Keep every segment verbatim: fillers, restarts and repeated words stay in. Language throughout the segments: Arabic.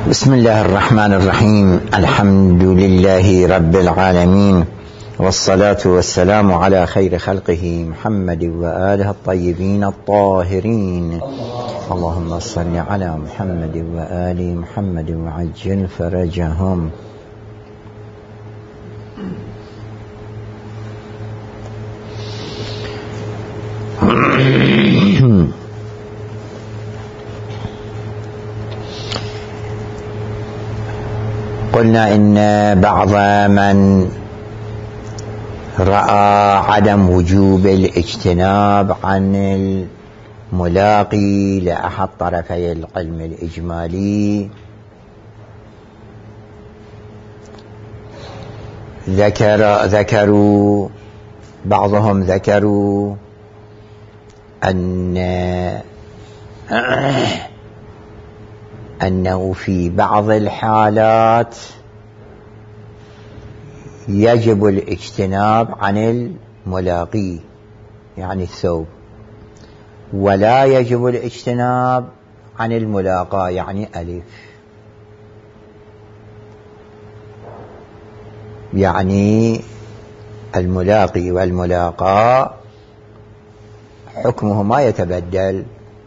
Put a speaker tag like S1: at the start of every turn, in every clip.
S1: بسم الله الرحمن الرحيم. الحمد لله رب العالمين، والصلاة والسلام على خير خلقه محمد وآله الطيبين الطاهرين. اللهم صل على محمد وآل محمد وعجل فرجهم. قلنا إن بعض من رأى عدم وجوب الاجتناب عن الملاقي لأحد طرفي العلم الإجمالي ذكر ذكروا بعضهم ذكروا أن أنه في بعض الحالات يجب الاجتناب عن الملاقي يعني الثوب، ولا يجب الاجتناب عن الملاقى يعني ألف. يعني الملاقي والملاقى حكمهما يتبدل.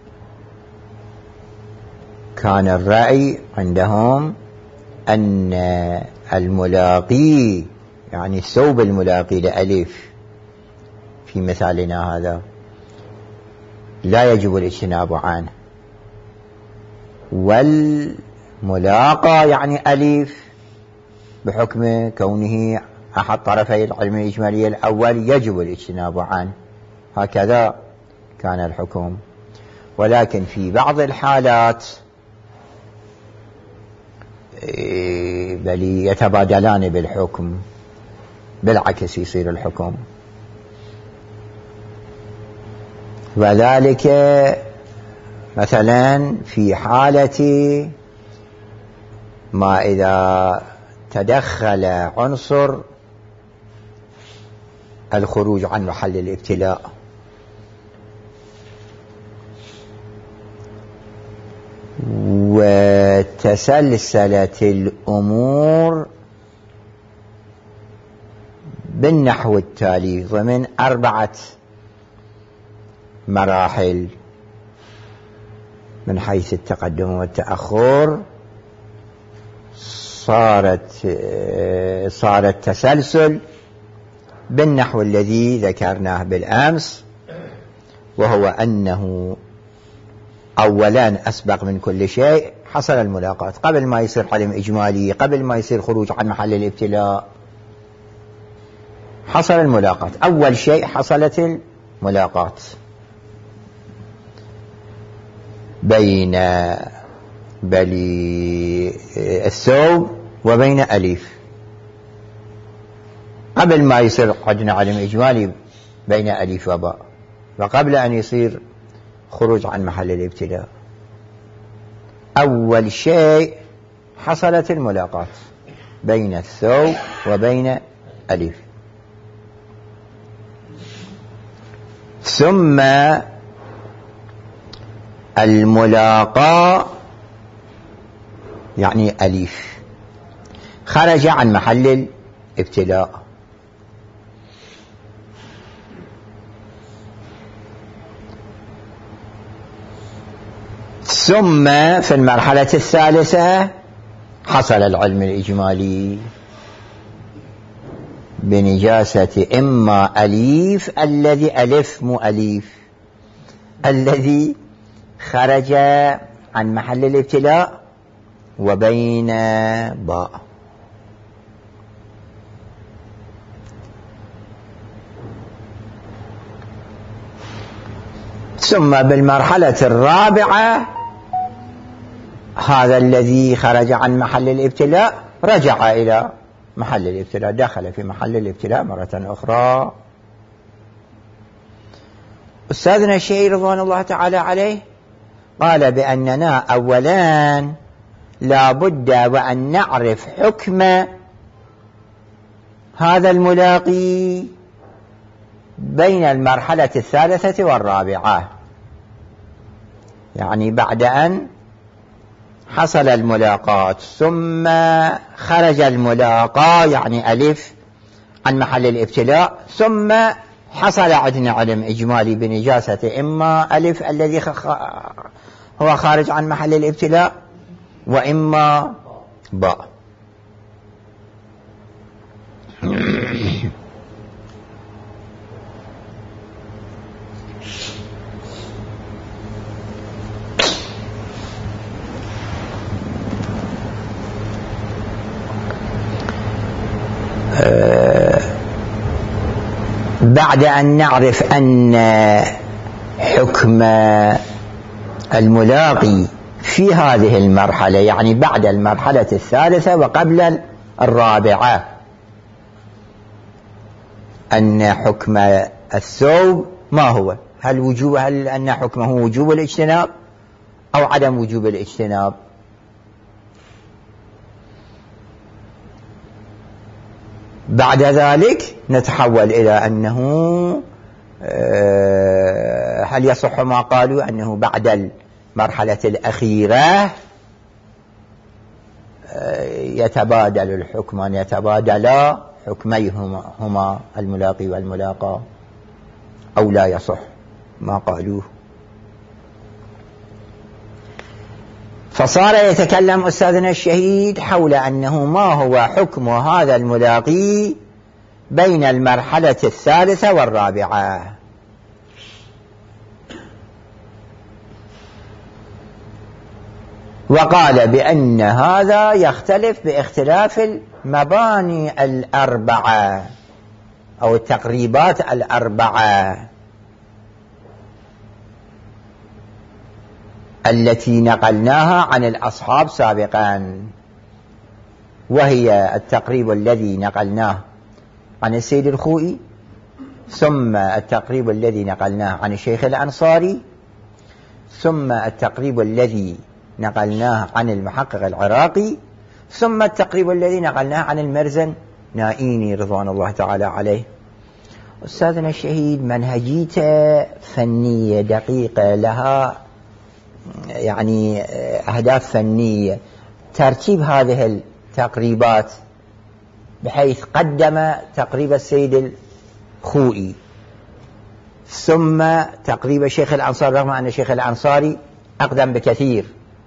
S1: كان الرأي عندهم أن الملاقي يعني الثوب الملاقي لألف في مثالنا هذا لا يجب الاجتناب عنه، والملاقى يعني ألف بحكم كونه أحد طرفي العلم الإجمالي الأول يجب الاجتناب عنه. هكذا كان الحكم. ولكن في بعض الحالات بل يتبادلان بالحكم، بالعكس يصير الحكم. وذلك مثلا في حالة ما إذا تدخل عنصر الخروج عن محل الابتلاء، وتسلسلت الأمور بالنحو التالي ضمن أربعة مراحل من حيث التقدم والتأخر. صارت صار التسلسل بالنحو الذي ذكرناه بالأمس، وهو أنه أولا أسبق من كل شيء حصل الملاقاة قبل ما يصير علم إجمالي، قبل ما يصير خروج عن محل الابتلاء. حصل الملاقاة، أول شيء حصلت الملاقاة بين بلي الثوب وبين أليف. قبل ما يصير عندنا علم إجمالي بين أليف وباء، وقبل أن يصير خروج عن محل الابتلاء، أول شيء حصلت الملاقاة بين الثوب وبين أليف. ثم الملاقاة يعني أليف خرج عن محل الابتلاء، ثم في المرحلة الثالثة حصل العلم الإجمالي بنجاسة إما أليف الذي ألف مو أليف الذي خرج عن محل الابتلاء وبين باء. ثم بالمرحلة الرابعة هذا الذي خرج عن محل الابتلاء رجع إلى محل الابتلاء، دخل في محل الابتلاء مرة أخرى. أستاذنا الشيخ رضوان الله تعالى عليه قال بأننا أولا لا بد وأن نعرف حكم هذا الملاقي بين المرحلة الثالثة والرابعة، يعني بعد أن حصل الملاقات ثم خرج الملاقاة يعني ألف عن محل الابتلاء، ثم حصل عندنا علم إجمالي بنجاسة إما ألف الذي هو خارج عن محل الابتلاء وإما باء. بعد أن نعرف أن حكم الملاقي في هذه المرحلة يعني بعد المرحلة الثالثة وقبل الرابعة أن حكم الثوب ما هو؟ هل وجوب هل أن حكمه وجوب الاجتناب أو عدم وجوب الاجتناب؟ بعد ذلك نتحول إلى أنه هل يصح ما قالوا أنه بعد المرحلة الأخيرة يتبادل الحكمان يتبادلا حكميهما هما الملاقي والملاقى أو لا يصح ما قالوه. فصار يتكلم أستاذنا الشهيد حول أنه ما هو حكم هذا الملاقي بين المرحلة الثالثة والرابعة. وقال بأن هذا يختلف باختلاف المباني الأربعة أو التقريبات الأربعة التي نقلناها عن الأصحاب سابقا، وهي التقريب الذي نقلناه عن السيد الخوئي، ثم التقريب الذي نقلناه عن الشيخ الأنصاري، ثم التقريب الذي نقلناه عن المحقق العراقي، ثم التقريب الذي نقلناه عن المرزن نائيني رضوان الله تعالى عليه. أستاذنا الشهيد منهجيته فنية دقيقة، لها يعني أهداف فنية، ترتيب هذه التقريبات بحيث قدم تقريب السيد الخوئي ثم تقريب الشيخ الأنصاري، رغم أن الشيخ الأنصاري أقدم بكثير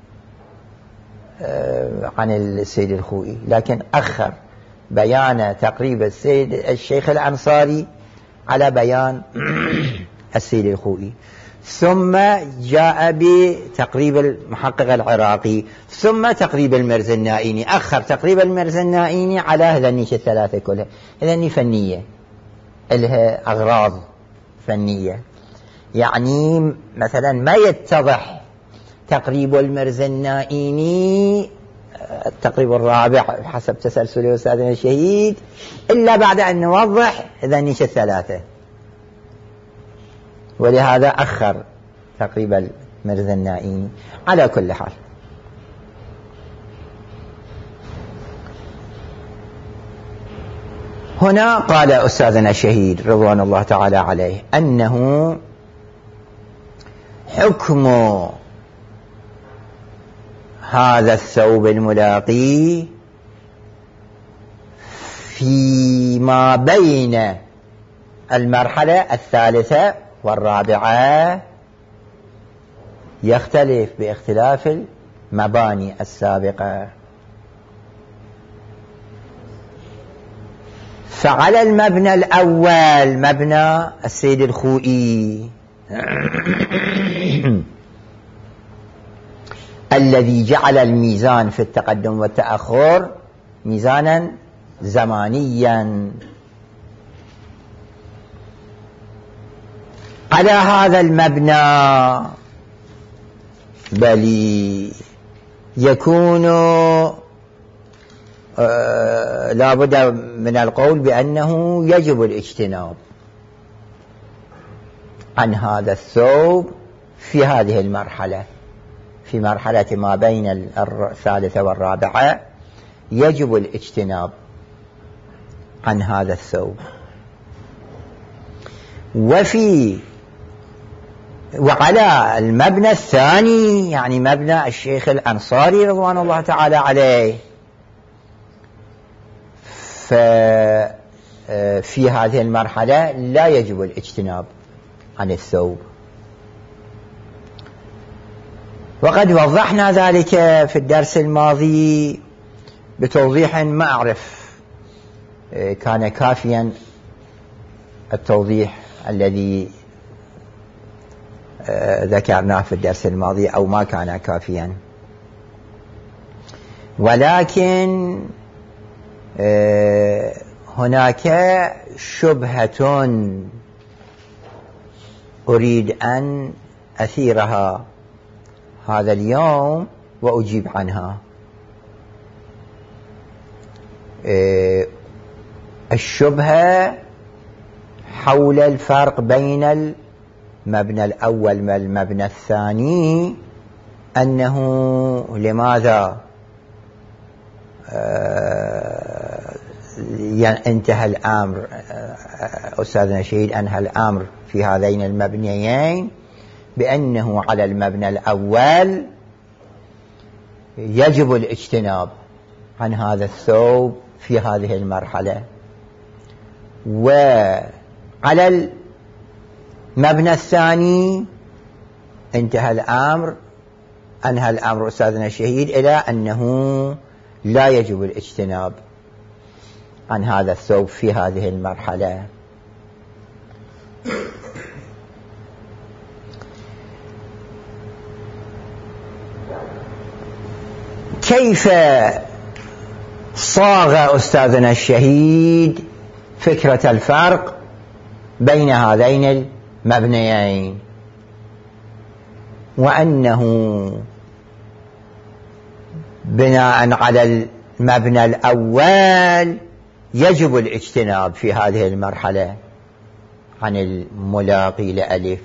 S1: عن السيد الخوئي، لكن أخر بيان تقريب السيد الشيخ الأنصاري على بيان السيد الخوئي، ثم جاء بتقريب المحقق العراقي، ثم تقريب المرز النائيني، أخر تقريب المرز النائيني على هذنيش الثلاثة كلها. هذني فنية لها أغراض فنية، يعني مثلا ما يتضح تقريب المرز النائيني التقريب الرابع حسب تسلسل أستاذنا الشهيد إلا بعد أن نوضح هذنيش الثلاثة، ولهذا أخر تقريب المرز النائيني. على كل حال هنا قال أستاذنا الشهيد رضوان الله تعالى عليه أنه حكم هذا الثوب الملاقي فيما بين المرحلة الثالثة والرابعة يختلف باختلاف المباني السابقة. فعلى المبنى الأول مبنى السيد الخوئي الذي جعل الميزان في التقدم والتأخر ميزانا زمانيا، على هذا المبنى بل يكون آه لا بد من القول بأنه يجب الاجتناب عن هذا الثوب في هذه المرحلة، في مرحلة ما بين الثالثة والرابعة يجب الاجتناب عن هذا الثوب. وفي وعلى المبنى الثاني يعني مبنى الشيخ الأنصاري رضوان الله تعالى عليه، ففي هذه المرحلة لا يجب الاجتناب عن الثوب. وقد وضحنا ذلك في الدرس الماضي بتوضيح ما أعرف كان كافيا التوضيح الذي ذكرناه في الدرس الماضي أو ما كان كافيا، ولكن هناك شبهة أريد أن أثيرها هذا اليوم وأجيب عنها. الشبهة حول الفرق بين المبنى الأول والمبنى الثاني، أنه لماذا انتهى الأمر، أستاذنا شهيد أنهى الأمر في هذين المبنيين بأنه على المبنى الأول يجب الاجتناب عن هذا الثوب في هذه المرحلة، وعلى المبنى الثاني انتهى الأمر أنهى الأمر أستاذنا الشهيد إلى أنه لا يجب الاجتناب عن هذا الثوب في هذه المرحلة. كيف صاغ أستاذنا الشهيد فكرة الفرق بين هذين المبنيين، وأنه بناء على المبنى الأول يجب الاجتناب في هذه المرحلة عن الملاقي لألف،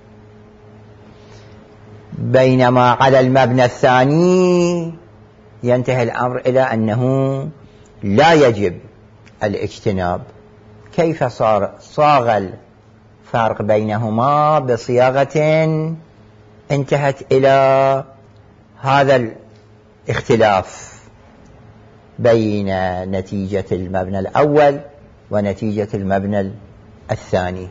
S1: بينما على المبنى الثاني ينتهي الأمر إلى أنه لا يجب الاجتناب. كيف صار صاغ الفرق بينهما بصياغة انتهت إلى هذا الاختلاف بين نتيجة المبنى الأول ونتيجة المبنى الثاني؟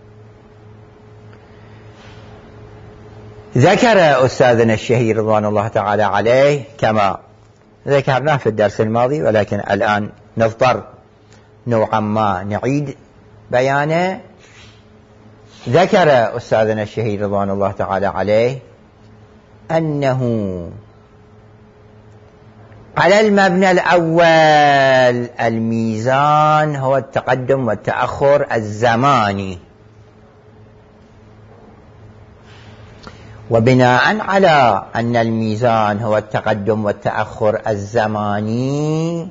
S1: ذكر أستاذنا الشهير رضوان الله تعالى عليه كما ذكرناه في الدرس الماضي، ولكن الآن نضطر نوعا ما نعيد بيانه. ذكر أستاذنا الشهير رضوان الله تعالى عليه أنه على المبنى الأول الميزان هو التقدم والتأخر الزماني، وبناء على أن الميزان هو التقدم والتأخر الزماني،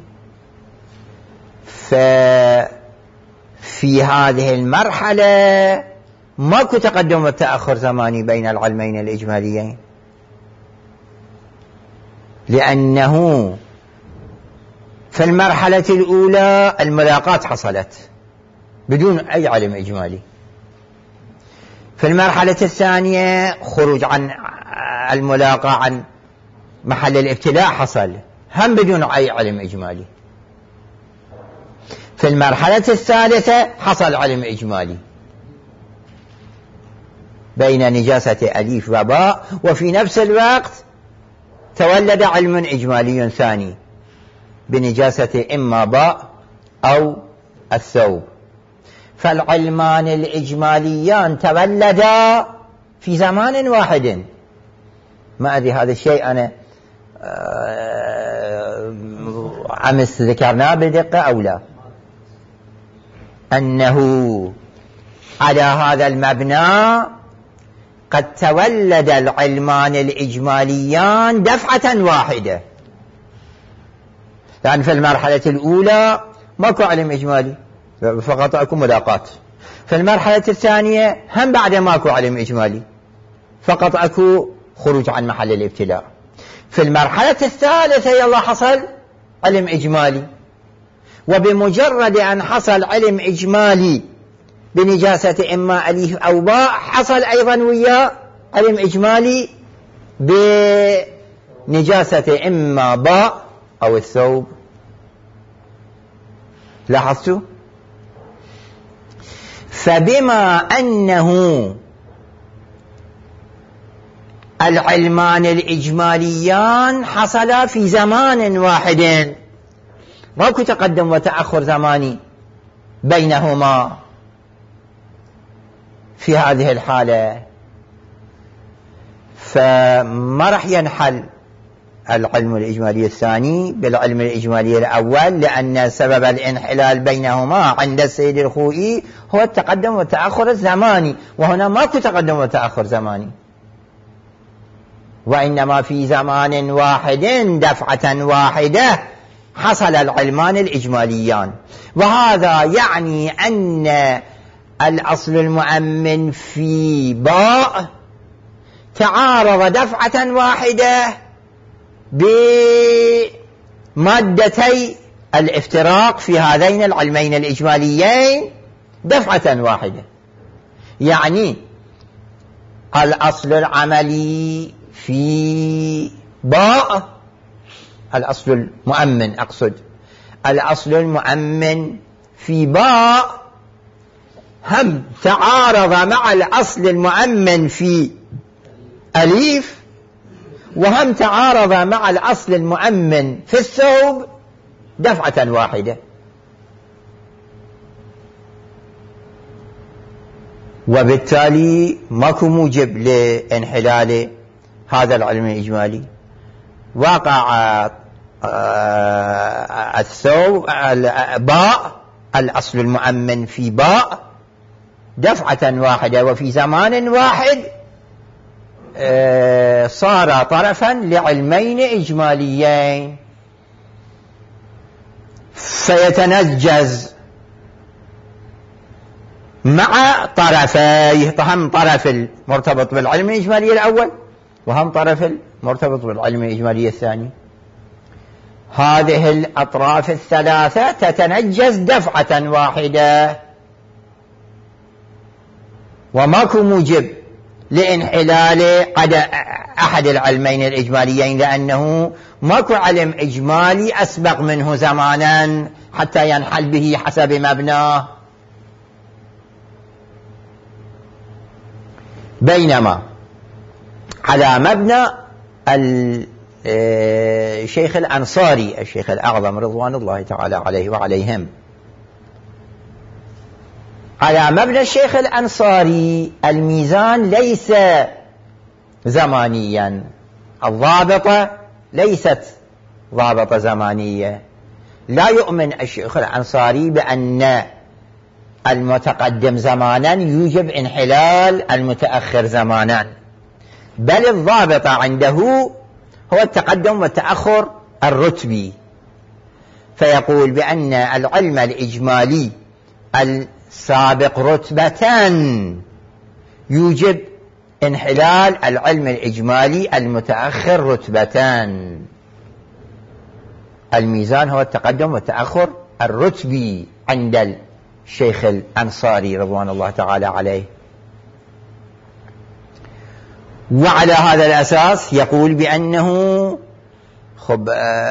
S1: ففي هذه المرحلة ماكو تقدم والتأخر زماني بين العلمين الإجماليين، لأنه في المرحلة الأولى الملاقات حصلت بدون أي علم إجمالي، في المرحلة الثانية خروج عن الملاقاة عن محل الابتلاء حصل هم بدون أي علم إجمالي، في المرحلة الثالثة حصل علم إجمالي بين نجاسة أليف وباء، وفي نفس الوقت تولد علم إجمالي ثاني بنجاسة إما باء أو الثوب. فالعلمان الإجماليان تولدا في زمان واحد. ما أدري هذا الشيء أنا أمس ذكرناه بدقة أو لا، أنه على هذا المبنى قد تولد العلمان الإجماليان دفعة واحدة، لأن في المرحلة الأولى ماكو علم إجمالي فقط أكو ملاقات، في المرحلة الثانية هم بعد ماكو علم إجمالي فقط أكو خروج عن محل الابتلاء، في المرحلة الثالثة يلا حصل علم إجمالي، وبمجرد أن حصل علم إجمالي بنجاسة إما أليف أو باء، حصل أيضا ويا علم إجمالي بنجاسة إما باء أو الثوب. لاحظتوا؟ فبما أنه العلمان الإجماليان حصلا في زمان واحد، ماكو تقدم وتأخر زماني بينهما في هذه الحالة، فما راح ينحل العلم الإجمالي الثاني بالعلم الإجمالي الأول، لأن سبب الانحلال بينهما عند السيد الخوئي هو التقدم والتأخر الزماني، وهنا ماكو تقدم وتأخر زماني، وإنما في زمان واحد دفعة واحدة حصل العلمان الإجماليان. وهذا يعني أن الأصل المؤمن في باء تعارض دفعة واحدة بمادتي الافتراق في هذين العلمين الإجماليين دفعة واحدة. يعني الأصل العملي في باء، الأصل المؤمن أقصد، الأصل المؤمن في باء هم تعارض مع الأصل المؤمن في أليف، وهم تعارض مع الأصل المؤمن في الثوب دفعة واحدة. وبالتالي ماكو موجب لانحلال هذا العلم الإجمالي. وقع الثوب باء، الأصل المؤمن في باء دفعة واحدة وفي زمان واحد صار طرفا لعلمين إجماليين، فيتنجز مع طرفيه، هم طرف المرتبط بالعلم الإجمالي الأول وهم طرف المرتبط بالعلم الإجمالي الثاني. هذه الأطراف الثلاثة تتنجز دفعة واحدة، وماكو موجب لانحلال أحد العلمين الإجماليين، لأنه ماكو علم إجمالي أسبق منه زمانا حتى ينحل به حسب مبناه. بينما على مبنى الشيخ الأنصاري الشيخ الأعظم رضوان الله تعالى عليه وعليهم، على مبنى الشيخ الأنصاري الميزان ليس زمانيا، الضابطة ليست ضابطة زمانية. لا يؤمن الشيخ الأنصاري بأن المتقدم زمانا يوجب انحلال المتأخر زمانا، بل الضابطة عنده هو التقدم والتأخر الرتبي. فيقول بأن العلم الإجمالي السابق رتبة يوجب انحلال العلم الإجمالي المتأخر رتبتان. الميزان هو التقدم والتأخر الرتبي عند الشيخ الأنصاري رضوان الله تعالى عليه. وعلى هذا الأساس يقول بأنه خب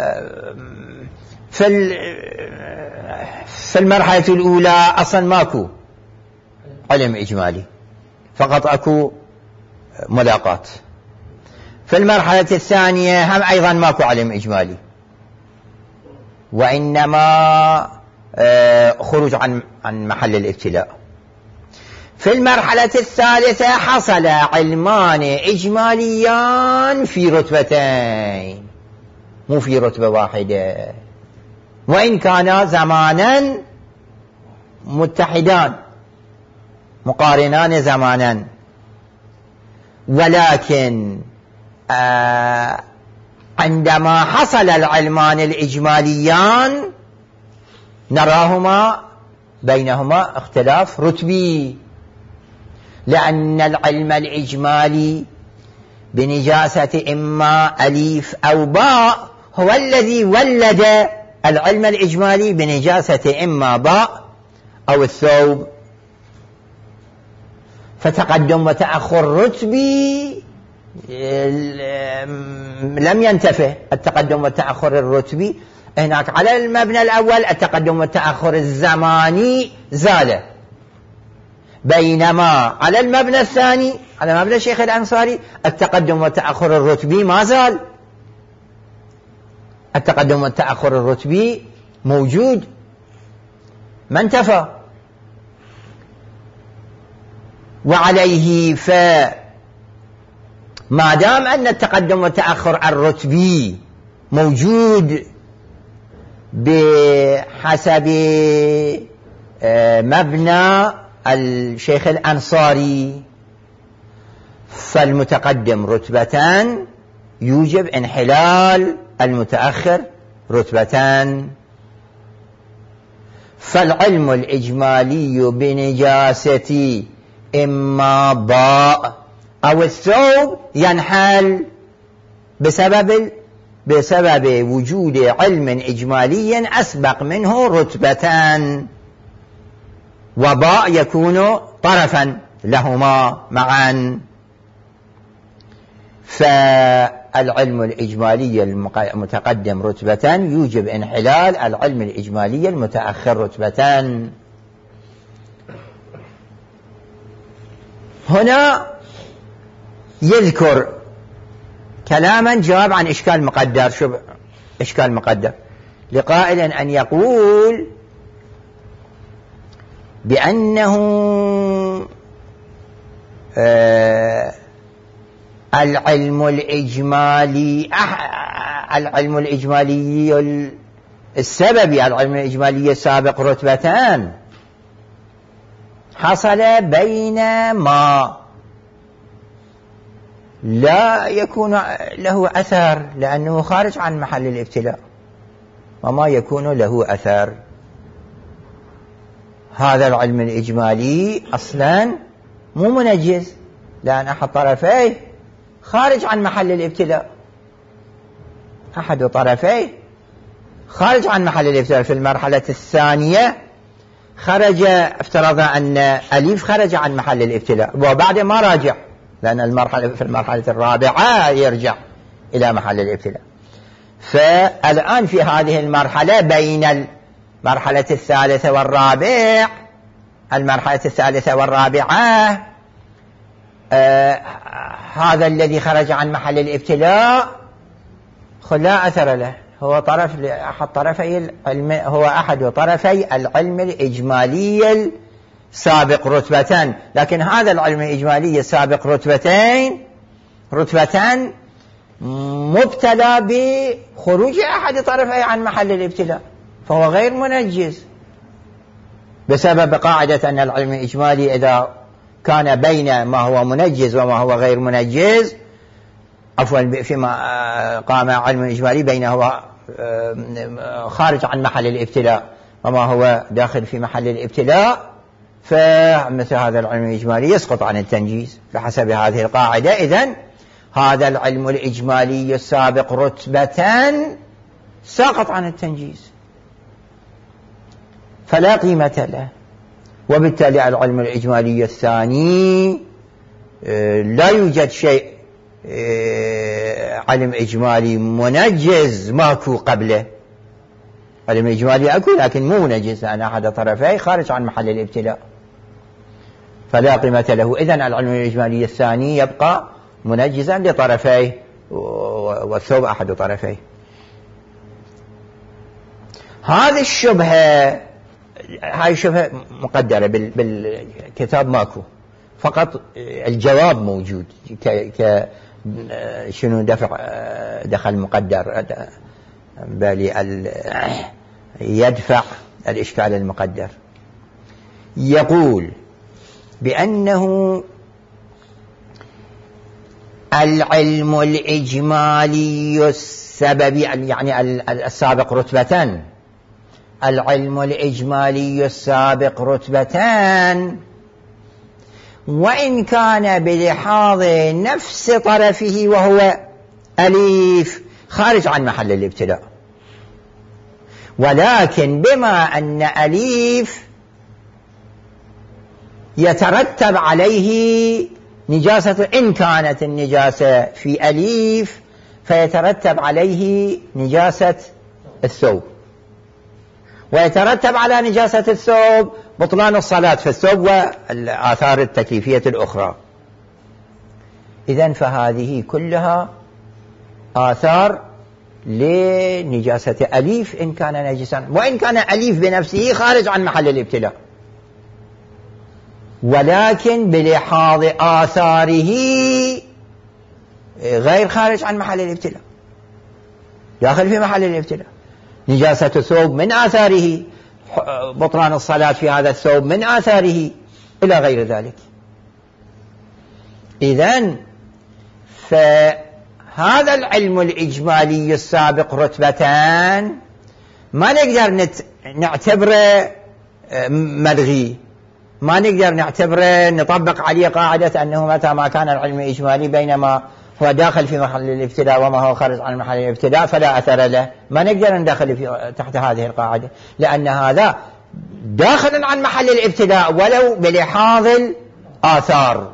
S1: في في المرحلة الأولى أصلا ماكو علم إجمالي، فقط أكو ملاقات. في المرحلة الثانية هم أيضا ماكو علم إجمالي، وإنما خروج عن عن محل الابتلاء. في المرحلة الثالثة حصل علمان إجماليان في رتبتين، مو في رتبة واحدة، وإن كانا زمانا متحدان مقارنان زمانا، ولكن آه عندما حصل العلمان الإجماليان نراهما بينهما اختلاف رتبي، لأن العلم الإجمالي بنجاسة إما أليف أو باء هو الذي ولد العلم الإجمالي بنجاسة إما باء أو الثوب. فتقدم وتأخر رتبي لم ينتفه. التقدم والتأخر الرتبي هناك على المبنى الأول، التقدم والتأخر الزماني زال، بينما على المبنى الثاني على مبنى الشيخ الأنصاري التقدم والتأخر الرتبي ما زال. التقدم والتأخر الرتبي موجود ما انتفى. وعليه فما دام أن التقدم والتأخر الرتبي موجود بحسب مبنى الشيخ الأنصاري، فالمتقدم رتبتان يوجب انحلال المتأخر رتبتان. فالعلم الإجمالي بنجاسة إما باء أو الثوب ينحل بسبب بسبب وجود علم إجمالي أسبق منه رتبتان، وباء يكون طرفا لهما معا. فالعلم الإجمالي المتقدم رتبتان يوجب انحلال العلم الإجمالي المتأخر رتبتان. هنا يذكر كلاما جواب عن إشكال مقدر. شو إشكال مقدر؟ لقائل أن يقول بأنه آه العلم الإجمالي العلم الإجمالي السببي العلم الإجمالي السابق رتبتان حصل بينما لا يكون له أثر لأنه خارج عن محل الابتلاء، وما يكون له أثر. هذا العلم الإجمالي أصلا مو منجز، لأن أحد طرفيه خارج عن محل الابتلاء. أحد طرفيه خارج عن محل الابتلاء. في المرحلة الثانية خرج، افترض أن أليف خرج عن محل الابتلاء وبعد ما راجع، لأن المرحلة في المرحلة الرابعة يرجع إلى محل الابتلاء. فالآن في هذه المرحلة بين المرحلة الثالثة والرابع المرحلة الثالثة والرابعة آه هذا الذي خرج عن محل الابتلاء لا أثر له، هو طرف أحد طرفي العلم، هو أحد طرفي العلم الإجمالي السابق رتبتان. لكن هذا العلم الإجمالي السابق رتبتين رتبتان مبتلى بخروج أحد طرفي عن محل الابتلاء، فهو غير منجز بسبب قاعدة أن العلم الإجمالي إذا كان بين ما هو منجز وما هو غير منجز، عفوا فيما قام علم الإجمالي بينه هو خارج عن محل الابتلاء وما هو داخل في محل الابتلاء، فمثل هذا العلم الإجمالي يسقط عن التنجيز بحسب هذه القاعدة. إذن هذا العلم الإجمالي السابق رتبتان ساقط عن التنجيز فلا قيمة له. وبالتالي العلم الإجمالي الثاني لا يوجد شيء علم إجمالي منجز ماكو قبله. علم إجمالي أكو لكن مو منجز، لأن أحد طرفيه خارج عن محل الابتلاء فلا قيمة له. إذن العلم الإجمالي الثاني يبقى منجزا لطرفيه والثوب أحد طرفيه. هذه الشبهة هاي شبهة مقدرة بالكتاب ماكو، فقط الجواب موجود ك شنو دفع دخل مقدر بالي يدفع الإشكال المقدر. يقول بأنه العلم الإجمالي السببي يعني السابق رتبتان العلم الإجمالي السابق رتبتان وإن كان بلحاظ نفس طرفه وهو أليف خارج عن محل الابتلاء، ولكن بما أن أليف يترتب عليه نجاسة، إن كانت النجاسة في أليف فيترتب عليه نجاسة الثوب، ويترتب على نجاسة الثوب بطلان الصلاة في الثوب والآثار التكليفية الأخرى. إذن فهذه كلها آثار لنجاسة أليف إن كان نجسا، وإن كان أليف بنفسه خارج عن محل الابتلاء، ولكن بلحاظ آثاره غير خارج عن محل الابتلاء، داخل في محل الابتلاء. نجاسة الثوب من آثاره، بطلان الصلاة في هذا الثوب من آثاره، إلى غير ذلك. إذن فهذا العلم الإجمالي السابق رتبتان ما نقدر نعتبره ملغي، ما نقدر نعتبره نطبق عليه قاعدة أنه متى ما كان العلم إجمالي بينما هو داخل في محل الابتلاء وما هو خارج عن محل الابتلاء فلا أثر له. ما نقدر ندخل في تحت هذه القاعدة، لأن هذا داخل عن محل الابتلاء ولو بلحاظ الآثار.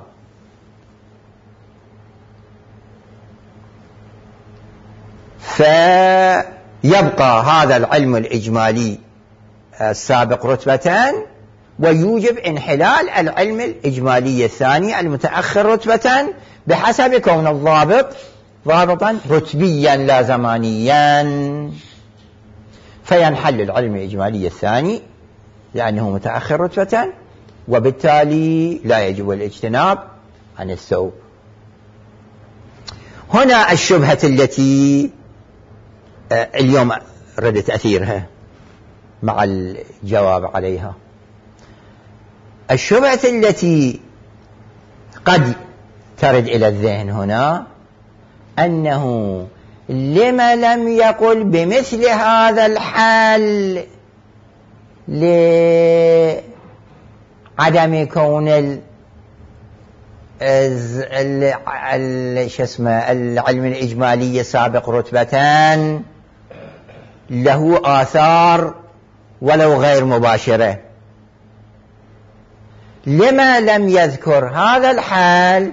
S1: فيبقى هذا العلم الإجمالي السابق رتبتان، ويوجب انحلال العلم الإجمالي الثاني المتأخر رتبة بحسب كون الضابط ضابطا رتبيا لا زمانيا، فينحل العلم الإجمالي الثاني لأنه متأخر رتبة، وبالتالي لا يجب الاجتناب عن الثوب. هنا الشبهة التي اليوم ردت أثيرها مع الجواب عليها. الشبهة التي قد ترد إلى الذهن هنا أنه لما لم يقل بمثل هذا الحال لعدم كون ال ال شو اسمه العلم الإجمالي السابق رتبتان له آثار ولو غير مباشرة. لما لم يذكر هذا الحال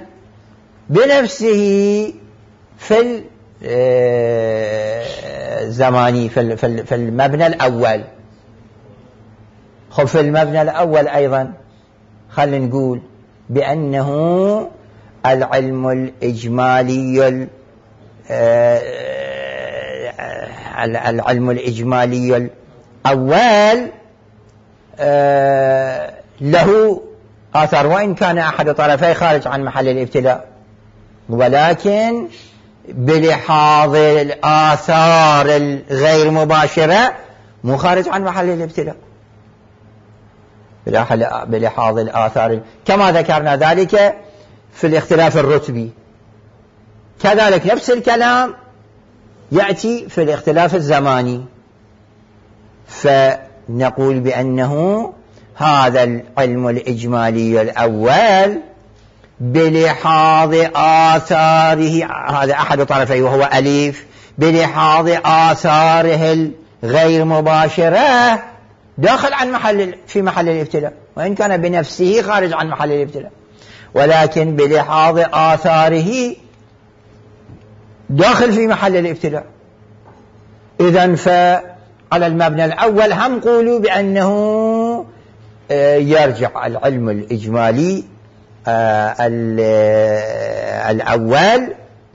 S1: بنفسه في الزماني في المبنى الأول؟ خب في المبنى الأول أيضا خلينا نقول بأنه العلم الإجمالي العلم الإجمالي الأول له آثار، وإن كان أحد طرفيه خارج عن محل الابتلاء، ولكن بلحاظ الآثار الغير مباشرة مو خارج عن محل الابتلاء، بلحاظ الآثار كما ذكرنا ذلك في الاختلاف الرتبي. كذلك نفس الكلام يأتي في الاختلاف الزماني، فنقول بأنه هذا العلم الإجمالي الأول بلحاظ آثاره، هذا أحد طرفيه وهو أليف، بلحاظ آثاره الغير مباشرة داخل عن محل في محل الابتلاء، وإن كان بنفسه خارج عن محل الابتلاء، ولكن بلحاظ آثاره داخل في محل الابتلاء. إذن فعلى المبنى الأول هم قولوا بأنه يرجع العلم الإجمالي الأول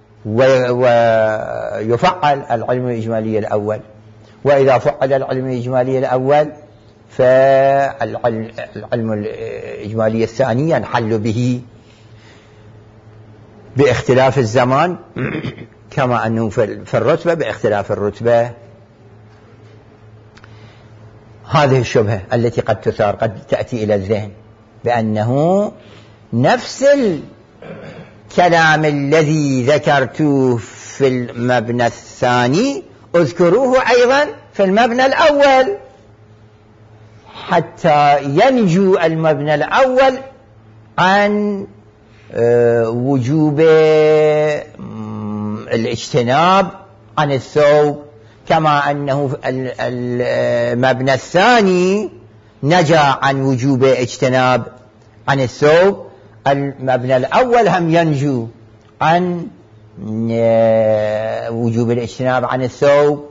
S1: ويفعل العلم الإجمالي الأول، وإذا فعل العلم الإجمالي الأول فالعلم الإجمالي الثاني ينحل به باختلاف الزمان كما أنه في الرتبة باختلاف الرتبة. هذه الشبهة التي قد تثار قد تأتي إلى الذهن بأنه نفس الكلام الذي ذكرته في المبنى الثاني اذكروه أيضا في المبنى الأول حتى ينجو المبنى الأول عن وجوب الاجتناب عن الثوب، كما أنه المبنى الثاني نجا عن وجوب اجتناب عن الثوب، المبنى الأول هم ينجو عن وجوب الاجتناب عن الثوب.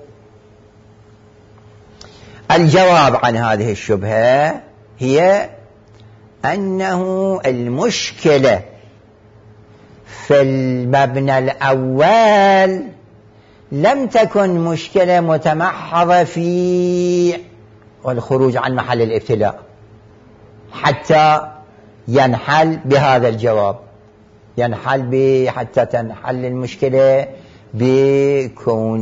S1: الجواب عن هذه الشبهة هي أنه المشكلة في المبنى الأول لم تكن مشكلة متمحضة في الخروج عن محل الابتلاء حتى ينحل بهذا الجواب، ينحل حتى تنحل المشكلة بكون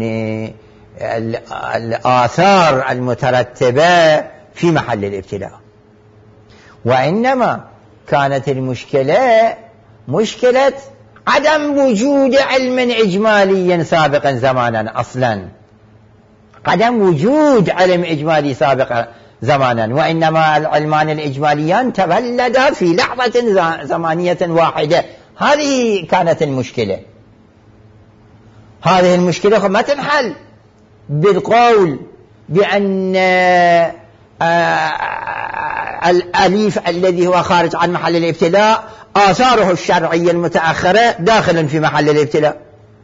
S1: الآثار المترتبة في محل الابتلاء، وإنما كانت المشكلة مشكلة عدم وجود علم إجمالي سابقا زمانا، أصلا عدم وجود علم إجمالي سابقا زمانا، وإنما العلمان الإجماليان تولدا في لحظة زمانية واحدة. هذه كانت المشكلة. هذه المشكلة ما تنحل بالقول بأن الأليف الذي هو خارج عن محل الابتلاء آثاره الشرعية المتأخرة داخل في محل الابتلاء.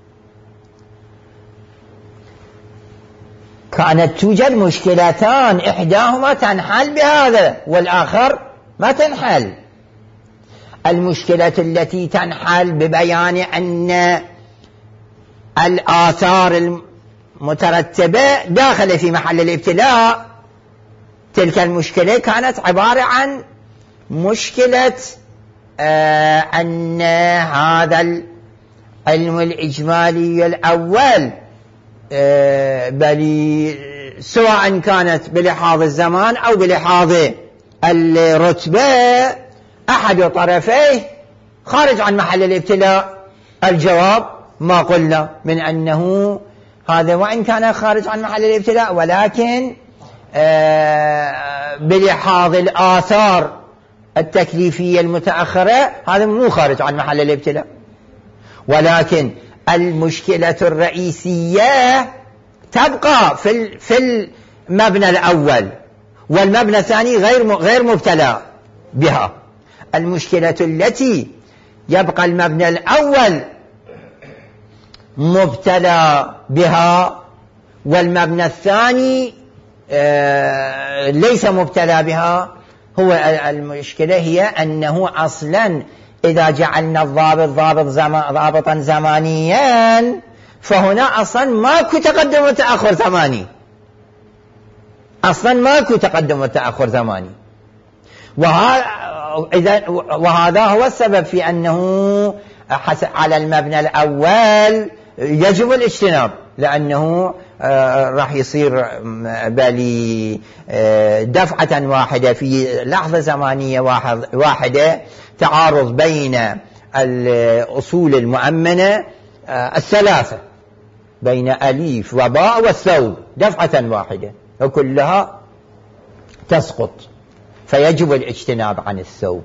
S1: كانت توجد مشكلتان، إحداهما تنحل بهذا والآخر ما تنحل. المشكلة التي تنحل ببيان أن الآثار المترتبة داخل في محل الابتلاء، تلك المشكلة كانت عبارة عن مشكلة آه أن هذا العلم الإجمالي الأول آه بل سواء كانت بلحاظ الزمان أو بلحاظ الرتبة أحد طرفيه خارج عن محل الابتلاء. الجواب ما قلنا من أنه هذا وإن كان خارج عن محل الابتلاء ولكن آه بلحاظ الآثار التكليفية المتأخرة هذا مو خارج عن محل الابتلاء، ولكن المشكلة الرئيسية تبقى في في المبنى الأول، والمبنى الثاني غير غير مبتلى بها. المشكلة التي يبقى المبنى الأول مبتلى بها والمبنى الثاني آه ليس مبتلى بها، هو المشكلة هي أنه أصلا إذا جعلنا الضابط ضابط زمان ضابطا زمانيا فهنا أصلا ماكو تقدم وتأخر زماني، أصلا ماكو تقدم وتأخر زماني. وهذا هو السبب في أنه على المبنى الأول يجب الاجتناب، لأنه راح يصير بالي دفعة واحدة في لحظة زمانية واحدة تعارض بين الأصول المؤمنة الثلاثة، بين أليف وباء والثوب دفعة واحدة وكلها تسقط، فيجب الاجتناب عن الثوب.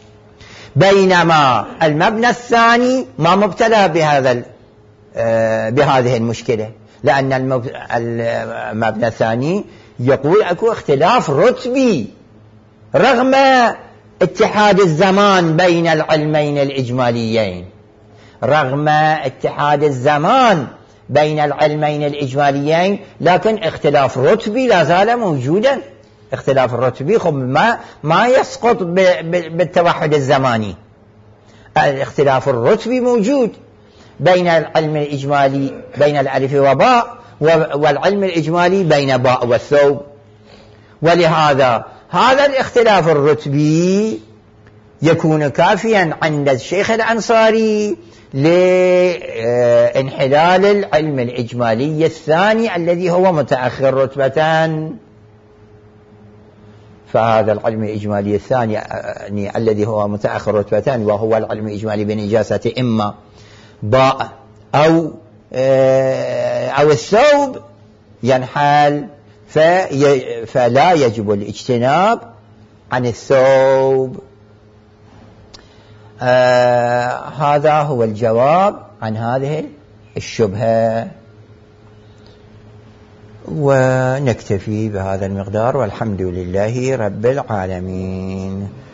S1: بينما المبنى الثاني ما مبتلى بهذا بهذه المشكلة، لأن المبنى الثاني يقول أكو اختلاف رتبي رغم اتحاد الزمان بين العلمين الإجماليين، رغم اتحاد الزمان بين العلمين الإجماليين، لكن اختلاف رتبي لا زال موجودا. اختلاف الرتبي خب ما ما يسقط بالتوحد الزماني، الاختلاف الرتبي موجود بين العلم الإجمالي بين الألف وباء والعلم الإجمالي بين باء والثوب. ولهذا هذا الاختلاف الرتبي يكون كافيا عند الشيخ الأنصاري لانحلال العلم الإجمالي الثاني الذي هو متأخر رتبتان. فهذا العلم الإجمالي الثاني الذي هو متأخر رتبتان وهو العلم الإجمالي بنجاسة إما باء أو أو الثوب ينحل، في فلا يجب الاجتناب عن الثوب. آه هذا هو الجواب عن هذه الشبهة، ونكتفي بهذا المقدار، والحمد لله رب العالمين.